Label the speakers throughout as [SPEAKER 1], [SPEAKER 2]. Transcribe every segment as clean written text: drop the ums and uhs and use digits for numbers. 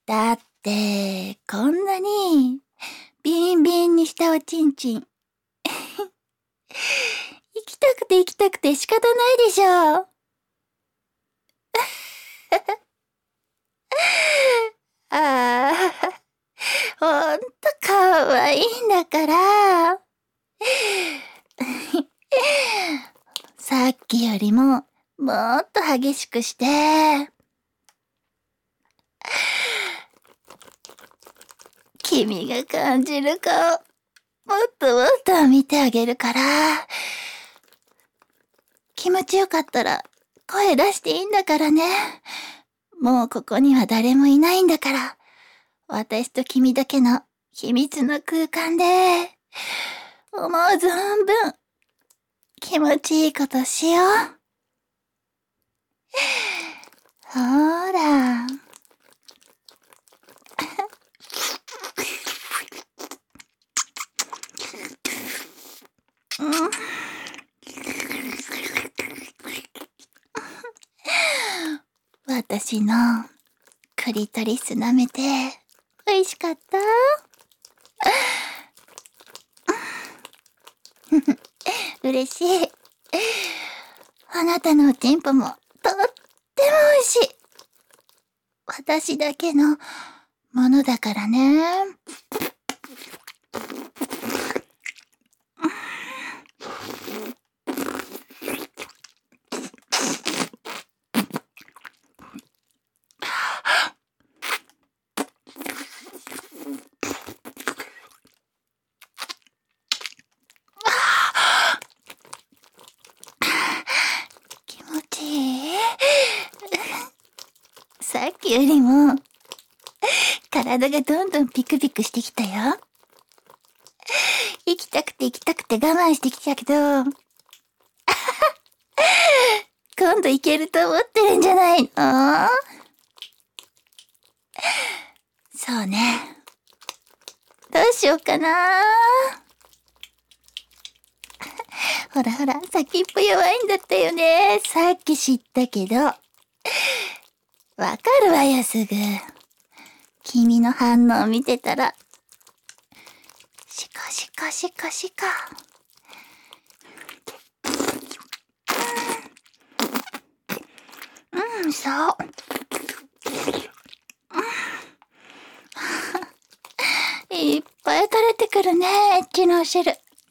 [SPEAKER 1] だって、こんなに、ビンビンにしたおちんちん。行きたくて行きたくて仕方ないでしょ。ああ、ほんとかわいいんだから。さっきよりも、もっと激しくして。君が感じる顔、もっともっと見てあげるから。気持ちよかったら、声出していいんだからね。もうここには誰もいないんだから。私と君だけの秘密の空間で、思う存分、気持ちいいことしよう。ほーら。私のクリトリス舐めて美味しかった？嬉しい。あなたのおちんぽもとっても美味しい。私だけのものだからね。気持ちいい。さっきよりも体がどんどんピクピクしてきたよ。行きたくて行きたくて我慢してきたけど、今度行けると思ってるんじゃないの？そうね。どうしようかな。ほらほら、先っぽ弱いんだったよね。さっき知ったけど。わかるわよ、すぐ。君の反応見てたら。シカシカシカシカ。そう。いっぱい垂れてくるね、エッチのお汁。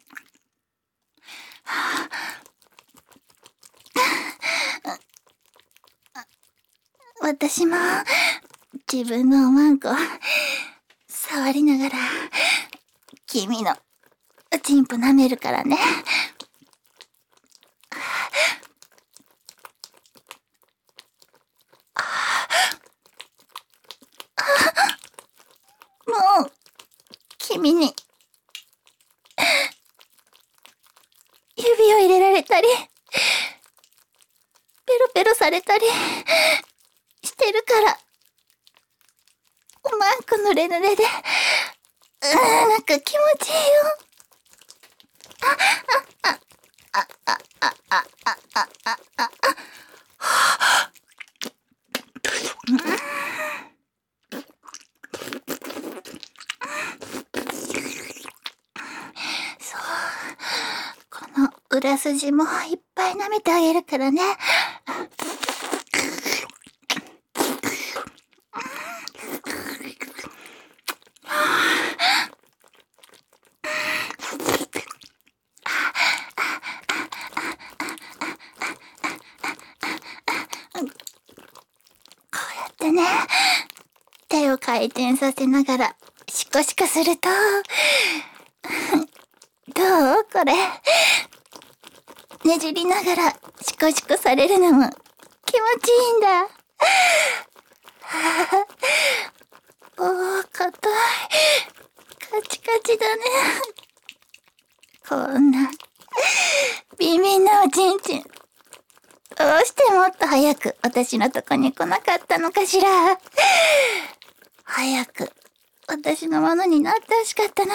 [SPEAKER 1] 私も自分のおまんこ触りながら君のおちんぽ舐めるからね。もう君に指を入れられたりペロペロされたりしてるから、おまんこ濡れ濡れでなんか気持ちいいよ。そう、この裏筋もいっぱい舐めてあげるからね。ね、手を回転させながらシコシコするとどうこれ、ねじりながらシコシコされるのも気持ちいいんだ。おー、硬い、カチカチだね。こんなビンビンなおちんちん、どうしてもっと早く私のとこに来なかったのかしら。早く私のものになってほしかったな。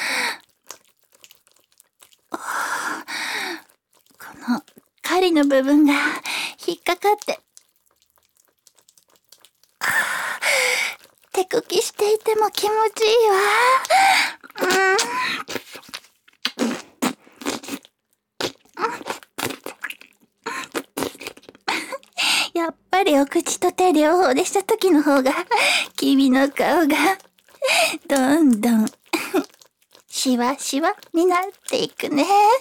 [SPEAKER 1] この針の部分が引っかかってテくきしていても気持ちいいわ。やっぱりお口と手両方でした時の方が、君の顔が、どんどん、しわしわになっていくね。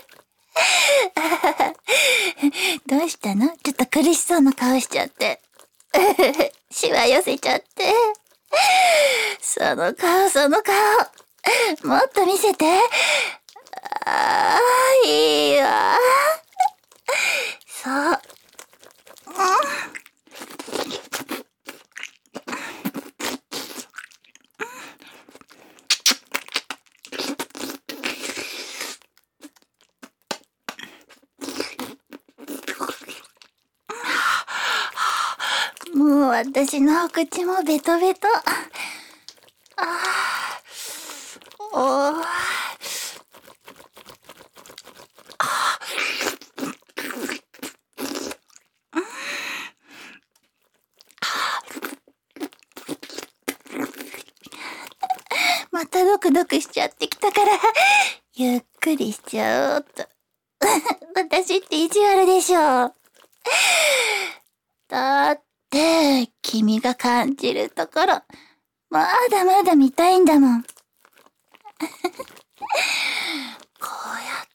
[SPEAKER 1] どうしたの？ちょっと苦しそうな顔しちゃって。しわ寄せちゃって。その顔、もっと見せて。ああ、いいわ。そう。もう私のお口もベトベト。おー。またドクドクしちゃってきたから、ゆっくりしちゃおうと。私って意地悪でしょ。だって、君が感じるところ、まだまだ見たいんだもん。こうやって。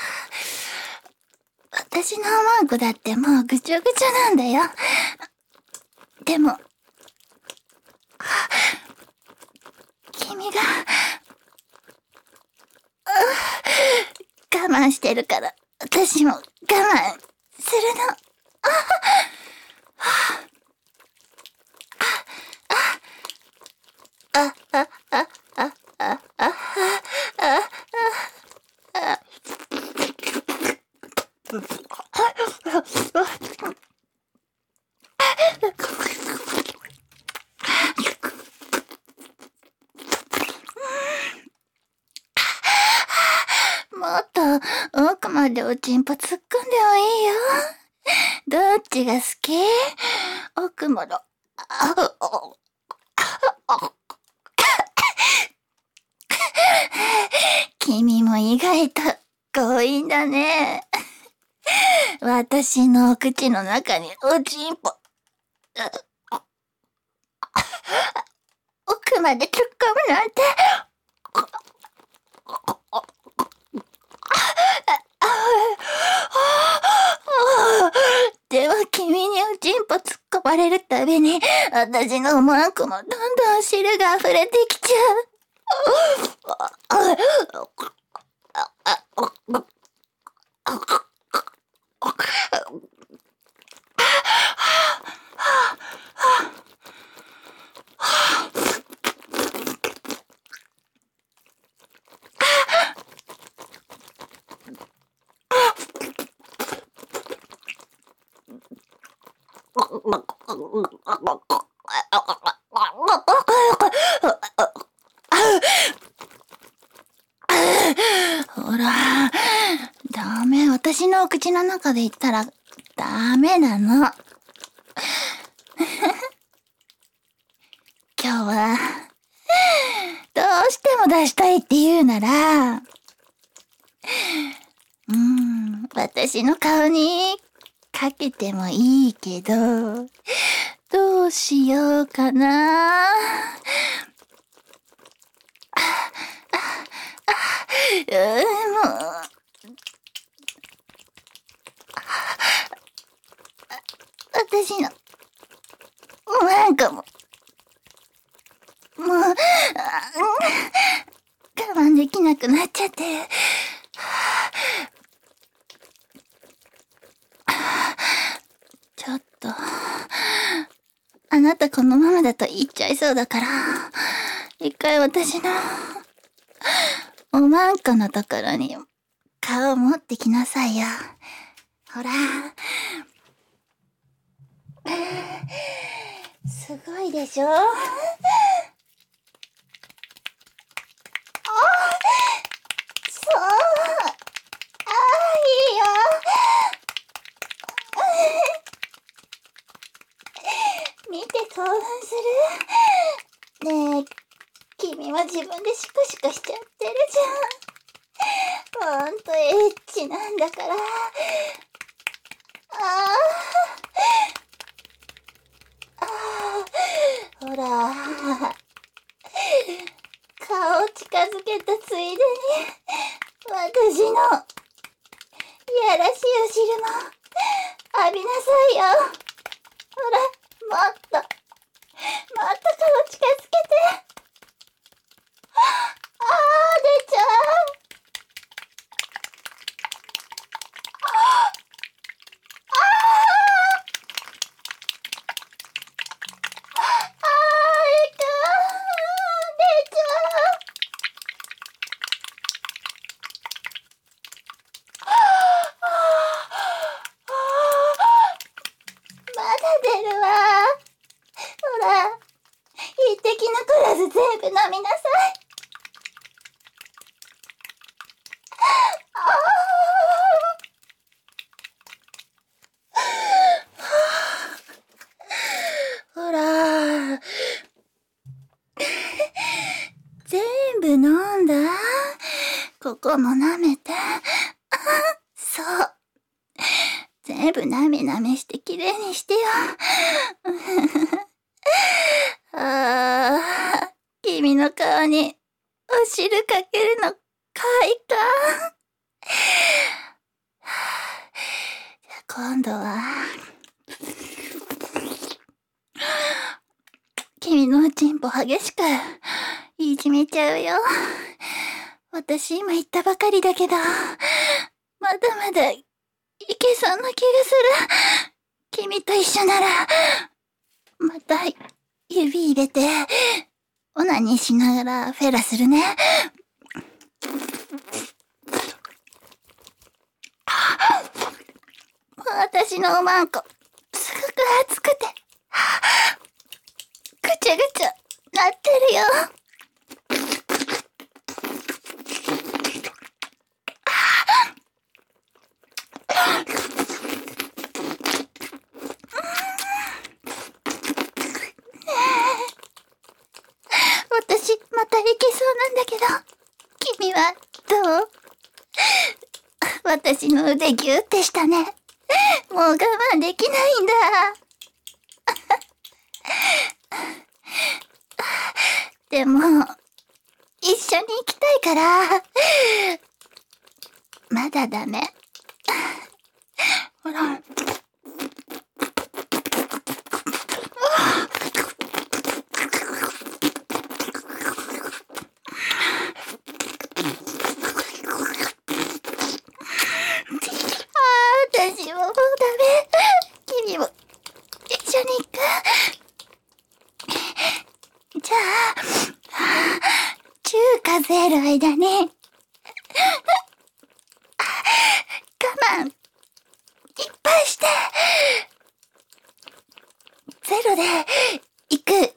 [SPEAKER 1] 私のおまんこだってもうぐちょぐちょなんだよ。でも、君が、我慢してるから、私も我慢するの。もっと奥までおちんぽ突っ込んでもいいよ。どっちが好き？奥まで。君も意外と強引だね。私のお口の中におちんぽ。奥まで突っ込むなんて。でも君におちんぽ突っ込まれるたびに、私のおまんこもどんどん汁が溢れてきちゃう。ほら、ダメ。私のお口の中で言ったらダメなの。今日は、どうしても出したいって言うなら、私の顔にかけてもいいけど、どうしようかな。もう、私の、なんかもう、我慢できなくなっちゃって。ちょっと、あなたこのままだと言っちゃいそうだから、一回私の、おまんこのところに顔持ってきなさいよ。ほら。すごいでしょ？そう。いいよ。見て興奮する？ ねえ、君は自分でシクシクしちゃってるじゃん。ほんとエッチなんだから。ほら、顔近づけたついでに、私の、いやらしいお汁も、浴びなさいよ。ほら、もっと顔近づけて。出ちゃう。出ちゃう。まだ出るわ。ほら、一滴残らず全部飲みなさい。ほら、全部飲んだ？ここも舐めて。そう。全部なめなめしてきれいにしてよ。君の顔にお汁かけるの快感。じゃあ今度は、君のチンポ激しくいじめちゃうよ。私今言ったばかりだけど、まだまだいけそうな気がする。君と一緒なら、また指入れて、オナニーしながらフェラするね。私のおまんこ、すごく熱くて、ぐちゃぐちゃなってるよ。私、またいけそうなんだけど、君はどう？私の腕ギューってしたね。もう我慢できないんだ。でも、一緒に行きたいから、まだダメ。ほら。私ももうダメ。君も一緒に行く？じゃあ、中数える間に、我慢、いっぱいして、ゼロで行く。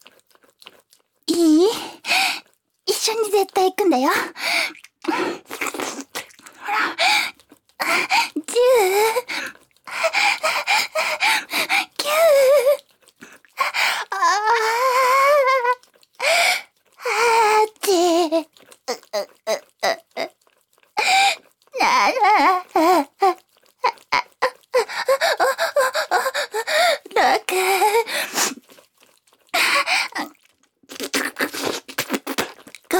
[SPEAKER 1] いい？一緒に絶対行くんだよ。ほら、10、9、8、7、6、5、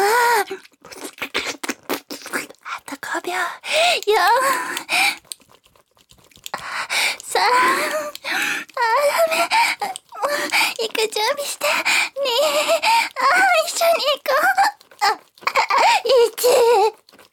[SPEAKER 1] あと5秒、4、3、ダメ。もう、行く準備して。2、一緒に行こう。1、0、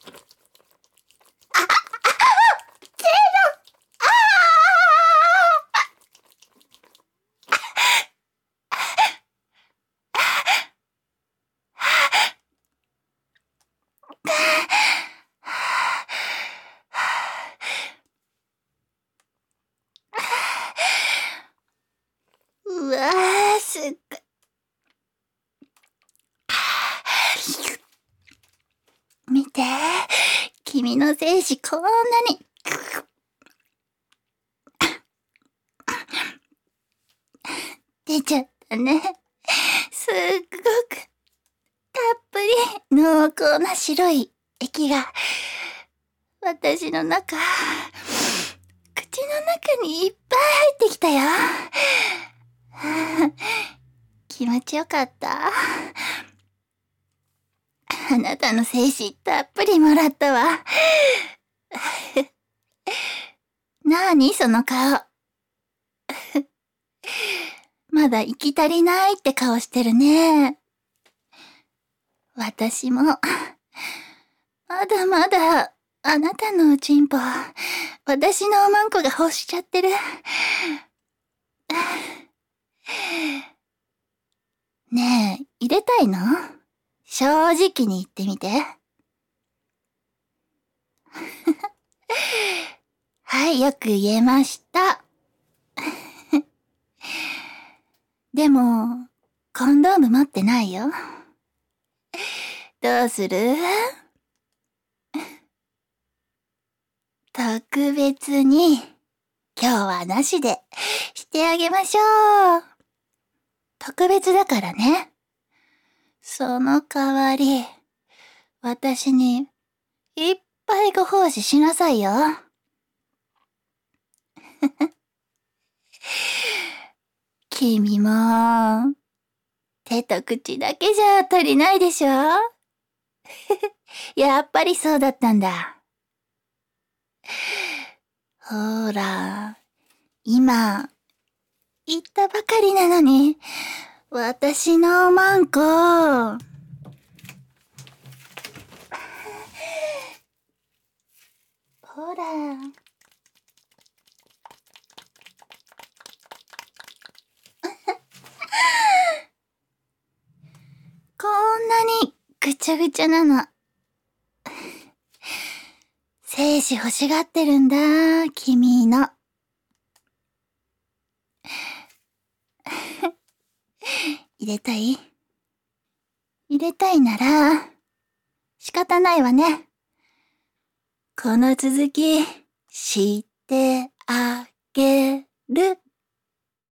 [SPEAKER 1] うわー、すっごい。見て、君の精子こんなに。出ちゃったね。 すっごくたっぷり濃厚な白い液が私の中、口の中にいっぱい入ってきたよ。気持ちよかった。あなたの精子たっぷりもらったわ。なーにその顔。まだ息足りないって顔してるね。私も、まだまだ、あなたのおちんぽ、私のおまんこが欲しちゃってる。ねえ、入れたいの？正直に言ってみて。はい、よく言えました。でも、コンドーム持ってないよ。どうする？特別に、今日はなしでしてあげましょう。特別だからね。その代わり、私にいっぱいご奉仕しなさいよ。君も、手と口だけじゃ足りないでしょ？やっぱりそうだったんだ。ほら、今、言ったばかりなのに、私のおまんこ。ほら。こんなにぐちゃぐちゃなの。精子欲しがってるんだ、君の。入れたい？入れたいなら、仕方ないわね。この続き、知ってあげる。